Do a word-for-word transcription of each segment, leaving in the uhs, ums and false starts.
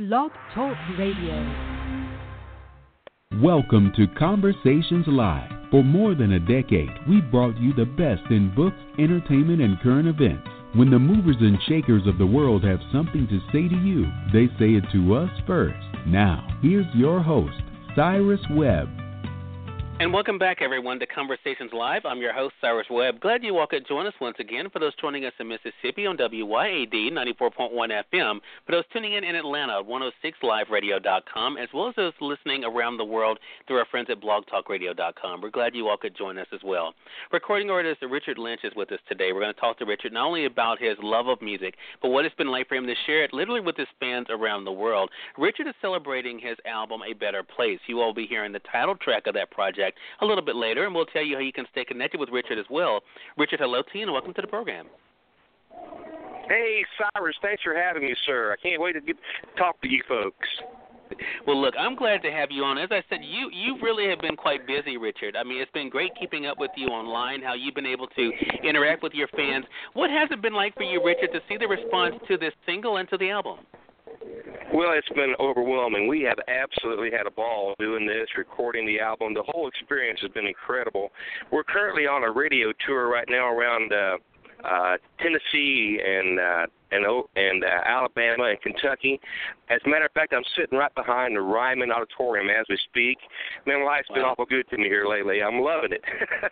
Blog Talk Radio. Welcome to Conversations Live. For more than a decade, we've brought you the best in books, entertainment, and current events. When the movers and shakers of the world have something to say to you, they say it to us first. Now, here's your host, Cyrus Webb. And welcome back, everyone, to Conversations Live. I'm your host, Cyrus Webb. Glad you all could join us once again. For those joining us in Mississippi on W Y A D ninety-four point one F M, for those tuning in in Atlanta, one oh six live radio dot com, as well as those listening around the world through our friends at blog talk radio dot com. We're glad you all could join us as well. Recording artist Richard Lynch is with us today. We're going to talk to Richard not only about his love of music, but what it's been like for him to share it literally with his fans around the world. Richard is celebrating his album, A Better Place. You all will be hearing the title track of that project a little bit later, and we'll tell you how you can stay connected with Richard as well. Richard, hello to you, and welcome to the program. Hey, Cyrus, thanks for having me, sir. I can't wait to get talk to you folks. Well, look, I'm glad to have you on. As I said, you you really have been quite busy, Richard. I mean, it's been great keeping up with you online, how you've been able to interact with your fans. What has it been like for you, Richard, to see the response to this single and to the album? Well, it's been overwhelming. We have absolutely had a ball doing this, recording the album. The whole experience has been incredible. We're currently on a radio tour right now around uh, uh, Tennessee and uh, and and uh, Alabama and Kentucky. As a matter of fact, I'm sitting right behind the Ryman Auditorium as we speak. Man, life's been wow. awful good to me here lately. I'm loving it.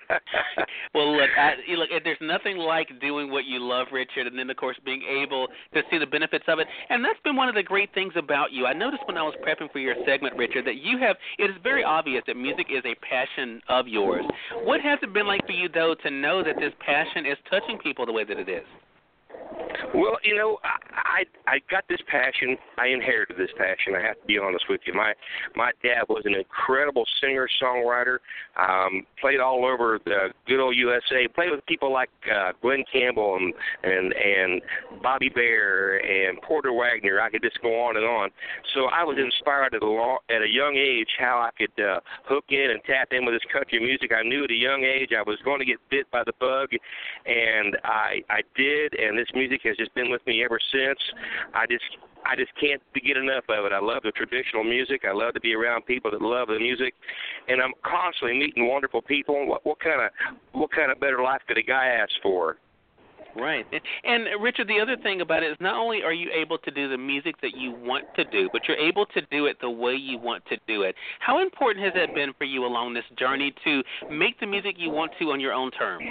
Well, look, I, look, there's nothing like doing what you love, Richard, and then, of course, being able to see the benefits of it. And that's been one of the great things about you. I noticed when I was prepping for your segment, Richard, that you have, it is very obvious that music is a passion of yours. What has it been like for you, though, to know that this passion is touching people the way that it is? Well, you know, I, I I got this passion. I inherited this passion. I have to be honest with you. My my dad was an incredible singer songwriter. Um, played all over the good old U S A. Played with people like uh, Glenn Campbell and, and and Bobby Bare and Porter Wagner. I could just go on and on. So I was inspired at a long, at a young age how I could uh, hook in and tap in with this country music. I knew at a young age I was going to get bit by the bug, and I I did. And this music has just been with me ever since. I just I just can't get enough of it. I love the traditional music. I love to be around people that love the music, and I'm constantly meeting wonderful people. What, what kind of what kind of better life could a guy ask for? Right. And, Richard, the other thing about it is not only are you able to do the music that you want to do, but you're able to do it the way you want to do it. How important has that been for you along this journey to make the music you want to on your own terms?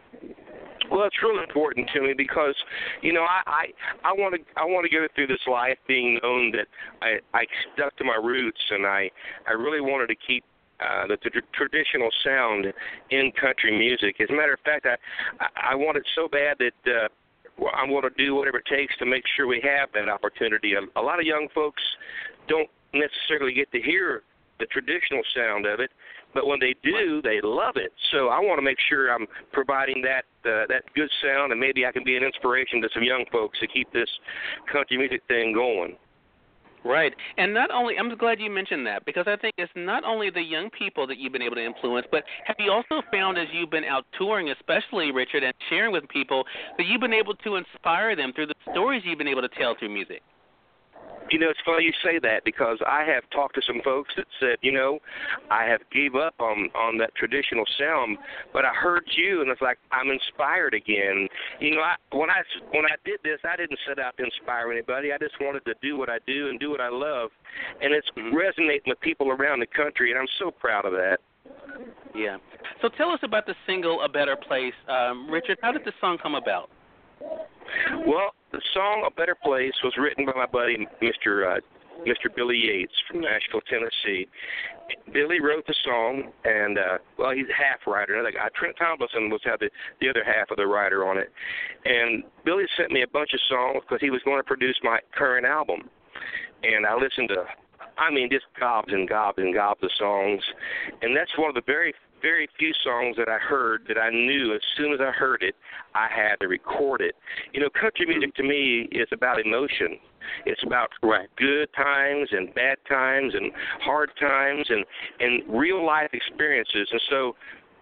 Well, it's really important to me because, you know, I I, I want to I want to go through this life being known that I, I stuck to my roots, and I, I really wanted to keep uh, the t- traditional sound in country music. As a matter of fact, I I, I want it so bad that uh, I'm going to do whatever it takes to make sure we have that opportunity. A, a lot of young folks don't necessarily get to hear the traditional sound of it, but when they do, they love it. So I want to make sure I'm providing that uh, that good sound, and maybe I can be an inspiration to some young folks to keep this country music thing going. Right. And not only, I'm glad you mentioned that, because I think it's not only the young people that you've been able to influence, but have you also found as you've been out touring, especially, Richard, and sharing with people, that you've been able to inspire them through the stories you've been able to tell through music? You know, it's funny you say that because I have talked to some folks that said, you know, I have gave up on, on that traditional sound, but I heard you, and it's like I'm inspired again. You know, I, when I when I did this, I didn't set out to inspire anybody. I just wanted to do what I do and do what I love, and it's mm-hmm. resonating with people around the country, and I'm so proud of that. Yeah. So tell us about the single "A Better Place," um, Richard. How did the song come about? Well, the song "A Better Place" was written by my buddy, Mister Uh, Mister Billy Yates from Nashville, Tennessee. Billy wrote the song, and, uh, well, he's a half writer. Another guy, Trent Tomlinson, was had the, the other half of the writer on it. And Billy sent me a bunch of songs because he was going to produce my current album. And I listened to, I mean, just gobs and gobs and gobs of songs. And that's one of the very very few songs that I heard that I knew as soon as I heard it, I had to record it. You know, country music to me is about emotion. It's about right. good times and bad times and hard times and, and real life experiences. And so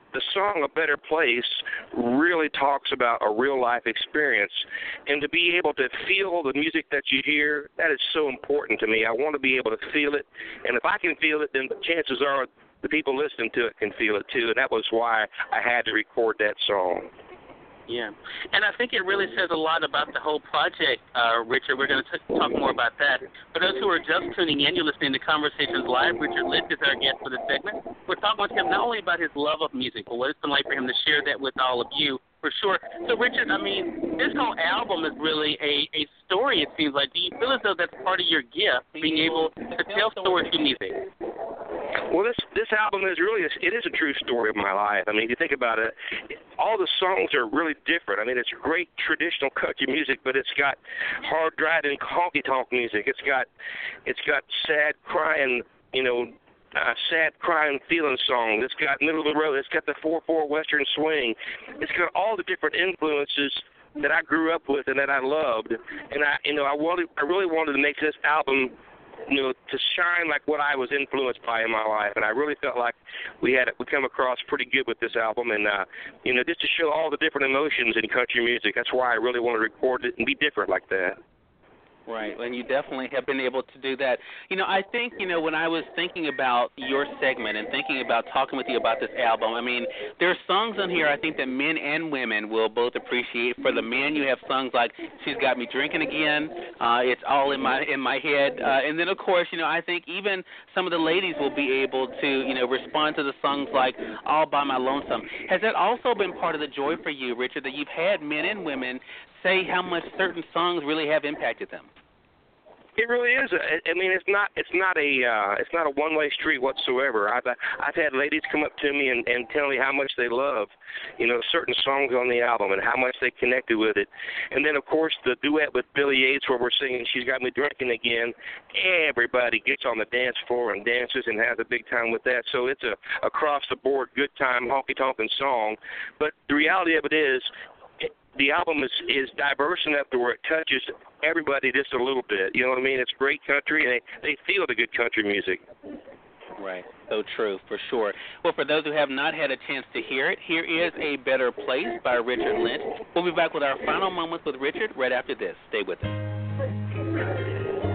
the song A Better Place really talks about a real-life experience. And to be able to feel the music that you hear, that is so important to me. I want to be able to feel it. And if I can feel it, then chances are the people listening to it can feel it too. And that was why I had to record that song. Yeah, and I think it really says a lot about the whole project, uh, Richard. We're going to talk more about that. For those who are just tuning in, you're listening to Conversations Live. Richard Lynch is our guest for this segment. We're talking with him not only about his love of music, but what it's been like for him to share that with all of you, for sure. So, Richard, I mean, this whole album is really a, a story, it seems like. Do you feel as though that's part of your gift, being able to tell stories through music? Well, this this album is really a, it is a true story of my life. I mean, if you think about it, all the songs are really different. I mean, it's great traditional country music, but it's got hard driving honky tonk music. It's got it's got sad crying, you know, uh, sad crying feeling songs. It's got middle of the road. It's got the four four Western swing. It's got all the different influences that I grew up with and that I loved. And I, you know, I wanted I really wanted to make this album, you know, to shine like what I was influenced by in my life, and I really felt like we had we come across pretty good with this album, and uh, you know, just to show all the different emotions in country music. That's why I really wanted to record it and be different like that. Right, and you definitely have been able to do that. You know, I think, you know, when I was thinking about your segment and thinking about talking with you about this album, I mean, there are songs on here I think that men and women will both appreciate. For the men, you have songs like She's Got Me Drinking Again, uh, It's All in My in my Head, uh, and then, of course, you know, I think even some of the ladies will be able to, you know, respond to the songs like All by My Lonesome. Has that also been part of the joy for you, Richard, that you've had men and women say how much certain songs really have impacted them? It really is. I mean, it's not. It's not a. Uh, it's not a one-way street whatsoever. I've I've had ladies come up to me and, and tell me how much they love, you know, certain songs on the album and how much they connected with it. And then, of course, the duet with Billy Yates where we're singing "She's Got Me Drinking Again." Everybody gets on the dance floor and dances and has a big time with that. So it's a across-the-board good time honky-tonkin' song. But the reality of it is, the album is, is diverse enough to where it touches everybody just a little bit. You know what I mean? It's great country, and they, they feel the good country music. Right. So true, for sure. Well, for those who have not had a chance to hear it, here is A Better Place by Richard Lynch. We'll be back with our final moments with Richard right after this. Stay with us.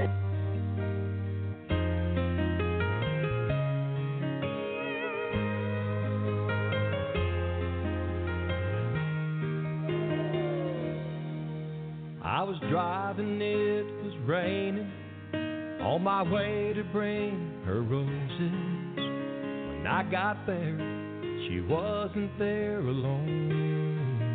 I was driving, it was raining, on my way to bring her roses. When I got there, she wasn't there alone.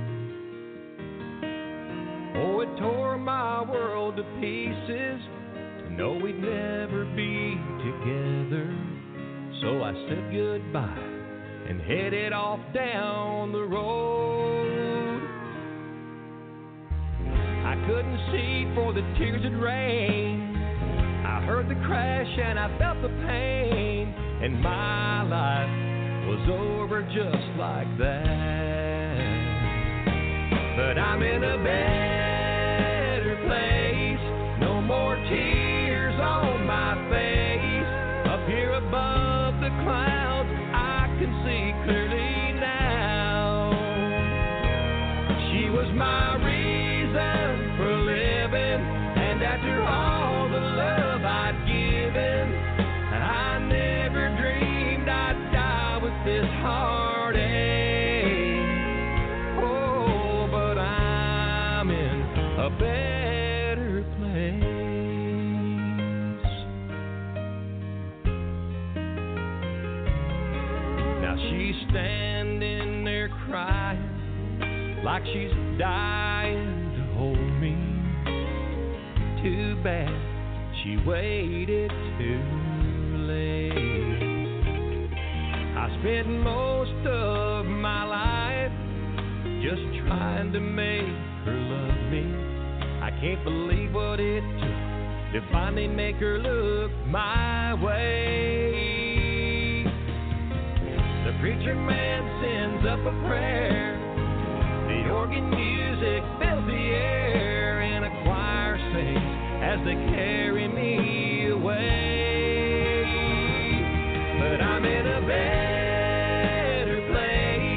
Oh, it tore my world to pieces to know we'd never be together. So I said goodbye and headed off down the road. I couldn't see for the tears had rained. I heard the crash and I felt the pain, and my life was over just like that. But I'm in a better place, no more tears on my face. Up here above the clouds, I can see clearly now. She was my reason for living, and after all the love I'd given, I never dreamed I'd die with this heartache. Oh, but I'm in a better place. Now she's standing there crying like she's dying to hold me. Too bad she waited too late. I spent most of my life just trying to make her love me. I can't believe what it took to finally make her look my way. The preacher man sends up a prayer, the organ music fills the air, and a choir sings as they carry me away. But I'm in a better place,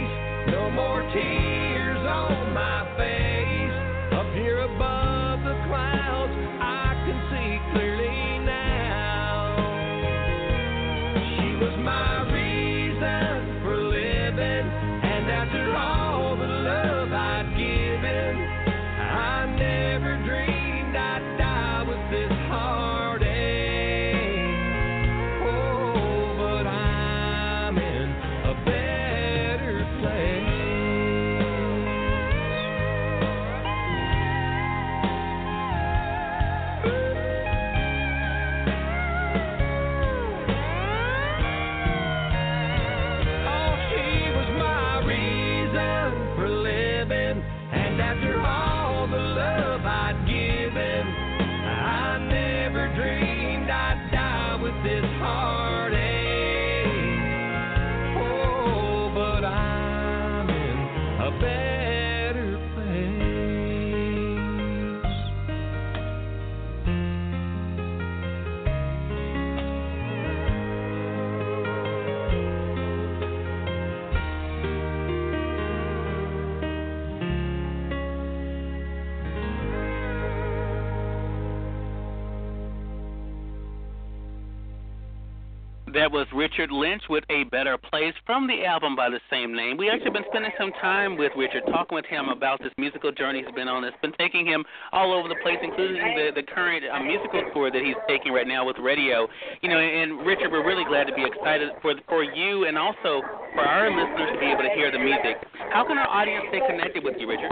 That was Richard Lynch with A Better Place from the album by the same name. We actually been spending some time with Richard, talking with him about this musical journey he's been on. It's been taking him all over the place, including the, the current uh, musical tour that he's taking right now with radio. You know, and Richard, we're really glad to be excited for for you and also for our listeners to be able to hear the music. How can our audience stay connected with you, Richard?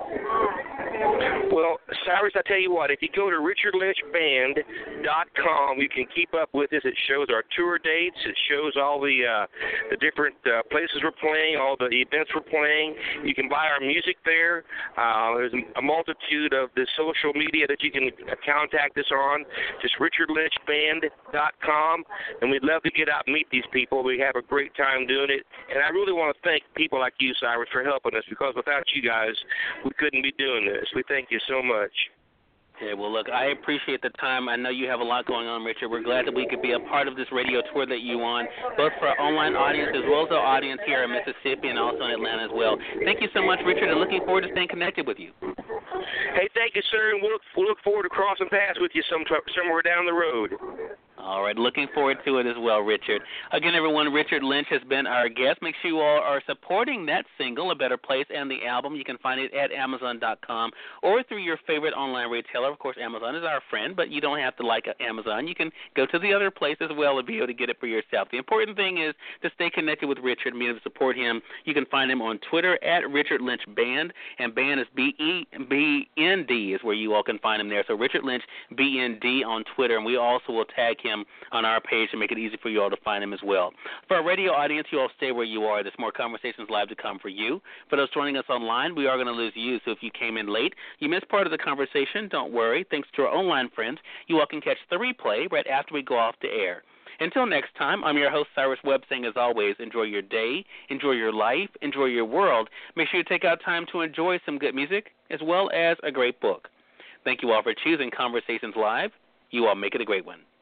Well, Cyrus, I tell you what, if you go to richard lynch band dot com, you can keep up with us. It shows our tour dates. It shows all the uh, the different uh, places we're playing, all the events we're playing. You can buy our music there. Uh, there's a multitude of the social media that you can contact us on. Just richard lynch band dot com, and we'd love to get out and meet these people. We have a great time doing it, and I really want to thank people like you, Cyrus, for helping us, because without you guys, we couldn't be doing this. We thank you so much. Yeah, well, look, I appreciate the time. I know you have a lot going on, Richard. We're glad that we could be a part of this radio tour that you on, both for our online audience as well as our audience here in Mississippi and also in Atlanta as well. Thank you so much, Richard, and looking forward to staying connected with you. Hey, thank you, sir, and we'll look, we'll look forward to crossing paths with you some, somewhere down the road. All right, looking forward to it as well, Richard. Again, everyone, Richard Lynch has been our guest. Make sure you all are supporting that single, A Better Place, and the album. You can find it at amazon dot com or through your favorite online retailer. Of course, Amazon is our friend, but you don't have to like Amazon. You can go to the other place as well and be able to get it for yourself. The important thing is to stay connected with Richard and be able to support him. You can find him on Twitter at Richard Lynch Band, and Band is B E B N D is where you all can find him there. So Richard Lynch, B N D on Twitter, and we also will tag him on our page to make it easy for you all to find him as well. For our radio audience, you all stay where you are. There's more Conversations Live to come for you. For those joining us online, we are going to lose you, so if you came in late, you missed part of the conversation, don't worry. Thanks to our online friends, you all can catch the replay right after we go off the air. Until next time, I'm your host, Cyrus Webb, saying as always, enjoy your day, enjoy your life, enjoy your world. Make sure you take out time to enjoy some good music as well as a great book. Thank you all for choosing Conversations Live. You all make it a great one.